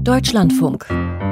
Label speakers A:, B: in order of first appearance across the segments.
A: Deutschlandfunk.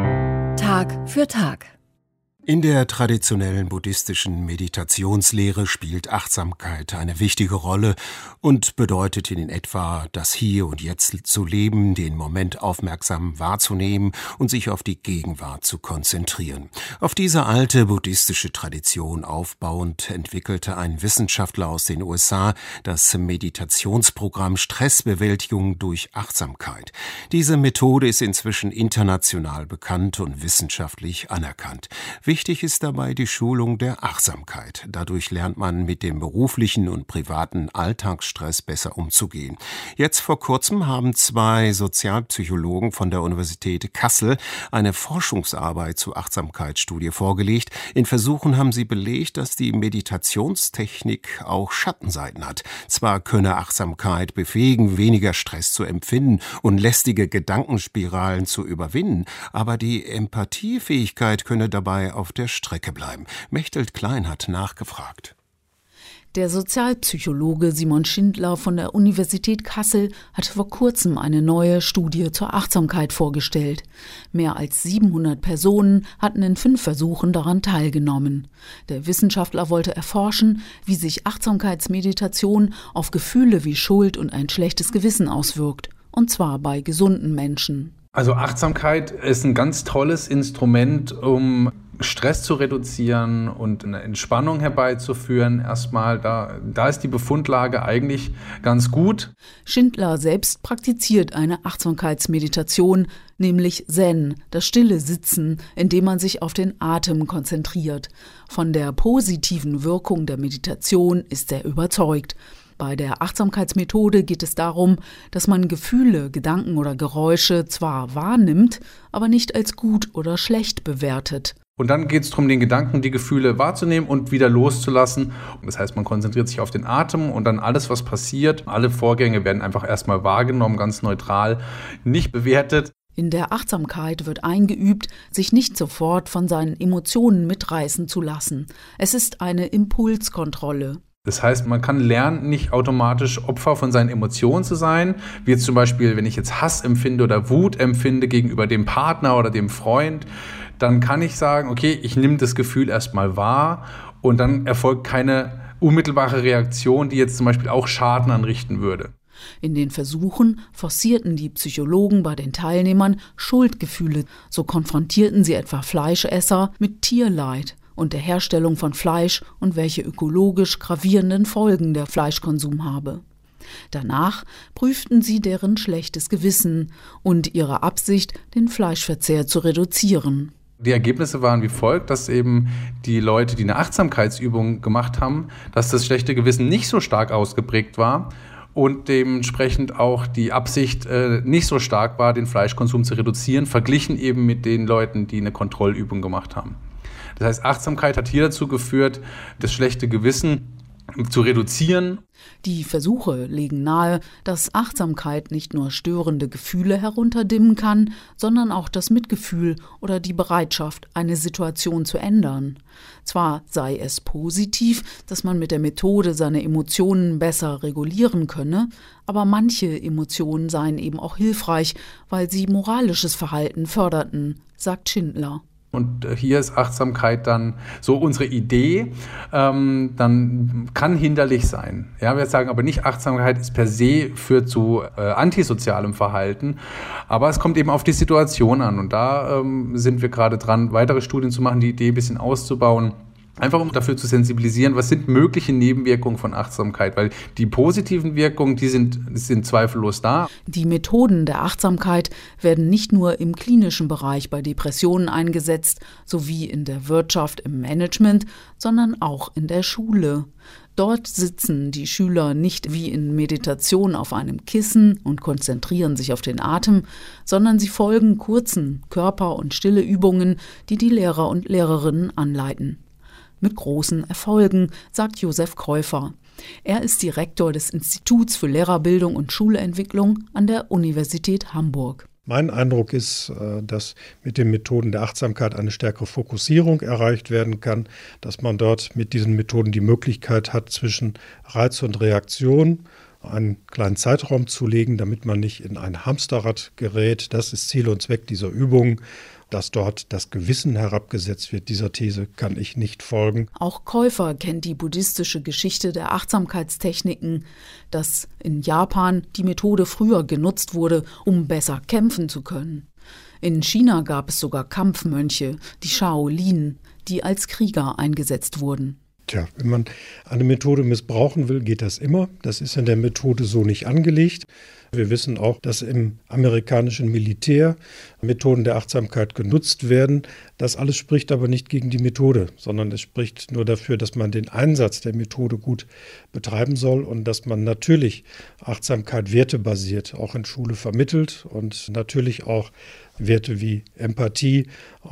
A: Tag für Tag.
B: In der traditionellen buddhistischen Meditationslehre spielt Achtsamkeit eine wichtige Rolle und bedeutet in etwa, das Hier und Jetzt zu leben, den Moment aufmerksam wahrzunehmen und sich auf die Gegenwart zu konzentrieren. Auf diese alte buddhistische Tradition aufbauend entwickelte ein Wissenschaftler aus den USA das Meditationsprogramm Stressbewältigung durch Achtsamkeit. Diese Methode ist inzwischen international bekannt und wissenschaftlich anerkannt. Wichtig ist dabei die Schulung der Achtsamkeit. Dadurch lernt man mit dem beruflichen und privaten Alltagsstress besser umzugehen. Jetzt vor kurzem haben 2 Sozialpsychologen von der Universität Kassel eine Forschungsarbeit zur Achtsamkeitsstudie vorgelegt. In Versuchen haben sie belegt, dass die Meditationstechnik auch Schattenseiten hat. Zwar könne Achtsamkeit befähigen, weniger Stress zu empfinden und lästige Gedankenspiralen zu überwinden, aber die Empathiefähigkeit könne dabei auf der Strecke bleiben. Mechthild Klein hat nachgefragt.
C: Der Sozialpsychologe Simon Schindler von der Universität Kassel hat vor kurzem eine neue Studie zur Achtsamkeit vorgestellt. Mehr als 700 Personen hatten in 5 Versuchen daran teilgenommen. Der Wissenschaftler wollte erforschen, wie sich Achtsamkeitsmeditation auf Gefühle wie Schuld und ein schlechtes Gewissen auswirkt. Und zwar bei gesunden Menschen.
D: Also Achtsamkeit ist ein ganz tolles Instrument, um Stress zu reduzieren und eine Entspannung herbeizuführen. Erstmal, da ist die Befundlage eigentlich ganz gut.
C: Schindler selbst praktiziert eine Achtsamkeitsmeditation, nämlich Zen, das stille Sitzen, indem man sich auf den Atem konzentriert. Von der positiven Wirkung der Meditation ist er überzeugt. Bei der Achtsamkeitsmethode geht es darum, dass man Gefühle, Gedanken oder Geräusche zwar wahrnimmt, aber nicht als gut oder schlecht bewertet.
D: Und dann geht es darum, den Gedanken, die Gefühle wahrzunehmen und wieder loszulassen. Das heißt, man konzentriert sich auf den Atem und dann alles, was passiert, alle Vorgänge werden einfach erstmal wahrgenommen, ganz neutral, nicht bewertet.
C: In der Achtsamkeit wird eingeübt, sich nicht sofort von seinen Emotionen mitreißen zu lassen. Es ist eine Impulskontrolle.
D: Das heißt, man kann lernen, nicht automatisch Opfer von seinen Emotionen zu sein, wie jetzt zum Beispiel, wenn ich jetzt Hass empfinde oder Wut empfinde gegenüber dem Partner oder dem Freund, dann kann ich sagen, okay, ich nehme das Gefühl erstmal wahr und dann erfolgt keine unmittelbare Reaktion, die jetzt zum Beispiel auch Schaden anrichten würde.
C: In den Versuchen forcierten die Psychologen bei den Teilnehmern Schuldgefühle. So konfrontierten sie etwa Fleischesser mit Tierleid und der Herstellung von Fleisch und welche ökologisch gravierenden Folgen der Fleischkonsum habe. Danach prüften sie deren schlechtes Gewissen und ihre Absicht, den Fleischverzehr zu reduzieren.
D: Die Ergebnisse waren wie folgt, dass eben die Leute, die eine Achtsamkeitsübung gemacht haben, dass das schlechte Gewissen nicht so stark ausgeprägt war und dementsprechend auch die Absicht nicht so stark war, den Fleischkonsum zu reduzieren, verglichen eben mit den Leuten, die eine Kontrollübung gemacht haben. Das heißt, Achtsamkeit hat hier dazu geführt, das schlechte Gewissen zu reduzieren.
C: Die Versuche legen nahe, dass Achtsamkeit nicht nur störende Gefühle herunterdimmen kann, sondern auch das Mitgefühl oder die Bereitschaft, eine Situation zu ändern. Zwar sei es positiv, dass man mit der Methode seine Emotionen besser regulieren könne, aber manche Emotionen seien eben auch hilfreich, weil sie moralisches Verhalten förderten, sagt Schindler.
D: Und hier ist Achtsamkeit dann so unsere Idee, dann kann hinderlich sein. Ja, wir sagen aber nicht, Achtsamkeit ist per se führt zu antisozialem Verhalten, aber es kommt eben auf die Situation an. Und da sind wir gerade dran, weitere Studien zu machen, die Idee ein bisschen auszubauen. Einfach um dafür zu sensibilisieren, was sind mögliche Nebenwirkungen von Achtsamkeit, weil die positiven Wirkungen, die sind zweifellos da.
C: Die Methoden der Achtsamkeit werden nicht nur im klinischen Bereich bei Depressionen eingesetzt, sowie in der Wirtschaft, im Management, sondern auch in der Schule. Dort sitzen die Schüler nicht wie in Meditation auf einem Kissen und konzentrieren sich auf den Atem, sondern sie folgen kurzen Körper- und Stilleübungen, die die Lehrer und Lehrerinnen anleiten. Mit großen Erfolgen, sagt Josef Käufer. Er ist Direktor des Instituts für Lehrerbildung und Schulentwicklung an der Universität Hamburg.
E: Mein Eindruck ist, dass mit den Methoden der Achtsamkeit eine stärkere Fokussierung erreicht werden kann, dass man dort mit diesen Methoden die Möglichkeit hat, zwischen Reiz und Reaktion, einen kleinen Zeitraum zu legen, damit man nicht in ein Hamsterrad gerät. Das ist Ziel und Zweck dieser Übung. Dass dort das Gewissen herabgesetzt wird, dieser These kann ich nicht folgen.
C: Auch Käufer kennt die buddhistische Geschichte der Achtsamkeitstechniken, dass in Japan die Methode früher genutzt wurde, um besser kämpfen zu können. In China gab es sogar Kampfmönche, die Shaolin, die als Krieger eingesetzt wurden.
E: Tja, wenn man eine Methode missbrauchen will, geht das immer. Das ist in der Methode so nicht angelegt. Wir wissen auch, dass im amerikanischen Militär Methoden der Achtsamkeit genutzt werden. Das alles spricht aber nicht gegen die Methode, sondern es spricht nur dafür, dass man den Einsatz der Methode gut betreiben soll und dass man natürlich Achtsamkeit wertebasiert auch in Schule vermittelt und natürlich auch Werte wie Empathie,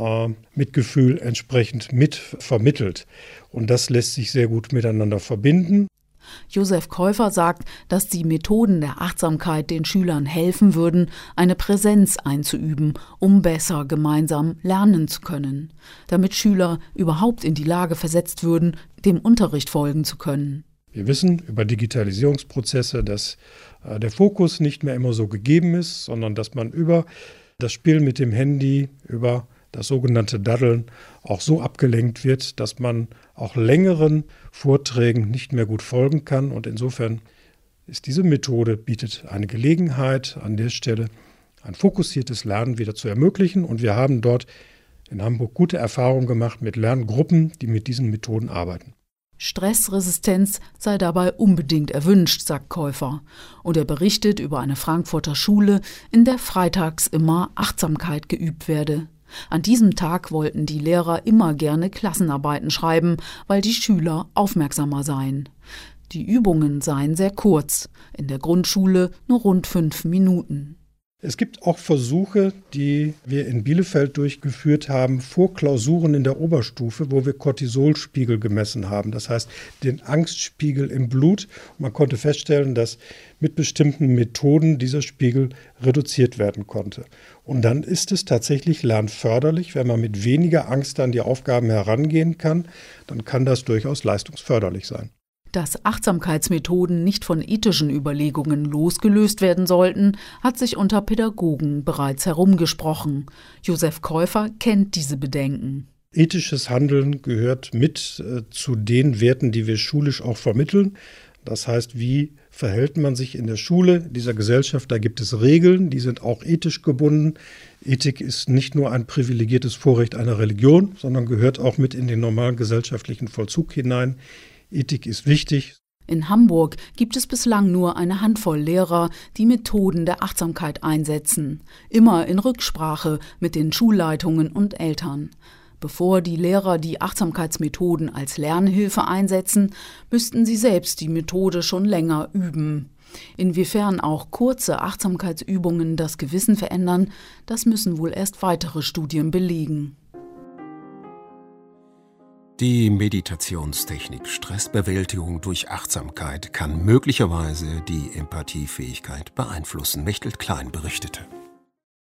E: Mitgefühl entsprechend mitvermittelt. Und das lässt sich sehr gut miteinander verbinden.
C: Josef Käufer sagt, dass die Methoden der Achtsamkeit den Schülern helfen würden, eine Präsenz einzuüben, um besser gemeinsam lernen zu können, damit Schüler überhaupt in die Lage versetzt würden, dem Unterricht folgen zu können.
E: Wir wissen über Digitalisierungsprozesse, dass der Fokus nicht mehr immer so gegeben ist, sondern dass man über das Spiel mit dem Handy, über das sogenannte Daddeln auch so abgelenkt wird, dass man auch längeren Vorträgen nicht mehr gut folgen kann. Und insofern ist diese Methode, bietet eine Gelegenheit, an der Stelle ein fokussiertes Lernen wieder zu ermöglichen. Und wir haben dort in Hamburg gute Erfahrungen gemacht mit Lerngruppen, die mit diesen Methoden arbeiten.
C: Stressresistenz sei dabei unbedingt erwünscht, sagt Käufer. Und er berichtet über eine Frankfurter Schule, in der freitags immer Achtsamkeit geübt werde. An diesem Tag wollten die Lehrer immer gerne Klassenarbeiten schreiben, weil die Schüler aufmerksamer seien. Die Übungen seien sehr kurz, in der Grundschule nur rund 5 Minuten.
E: Es gibt auch Versuche, die wir in Bielefeld durchgeführt haben, vor Klausuren in der Oberstufe, wo wir Cortisolspiegel gemessen haben. Das heißt, den Angstspiegel im Blut. Man konnte feststellen, dass mit bestimmten Methoden dieser Spiegel reduziert werden konnte. Und dann ist es tatsächlich lernförderlich, wenn man mit weniger Angst an die Aufgaben herangehen kann, dann kann das durchaus leistungsförderlich sein.
C: Dass Achtsamkeitsmethoden nicht von ethischen Überlegungen losgelöst werden sollten, hat sich unter Pädagogen bereits herumgesprochen. Josef Käufer kennt diese Bedenken.
E: Ethisches Handeln gehört mit zu den Werten, die wir schulisch auch vermitteln. Das heißt, wie verhält man sich in der Schule, dieser Gesellschaft? Da gibt es Regeln, die sind auch ethisch gebunden. Ethik ist nicht nur ein privilegiertes Vorrecht einer Religion, sondern gehört auch mit in den normalen gesellschaftlichen Vollzug hinein. Ethik ist wichtig.
C: In Hamburg gibt es bislang nur eine Handvoll Lehrer, die Methoden der Achtsamkeit einsetzen, immer in Rücksprache mit den Schulleitungen und Eltern. Bevor die Lehrer die Achtsamkeitsmethoden als Lernhilfe einsetzen, müssten sie selbst die Methode schon länger üben. Inwiefern auch kurze Achtsamkeitsübungen das Gewissen verändern, das müssen wohl erst weitere Studien belegen.
B: Die Meditationstechnik Stressbewältigung durch Achtsamkeit kann möglicherweise die Empathiefähigkeit beeinflussen, Mechthild Klein berichtete.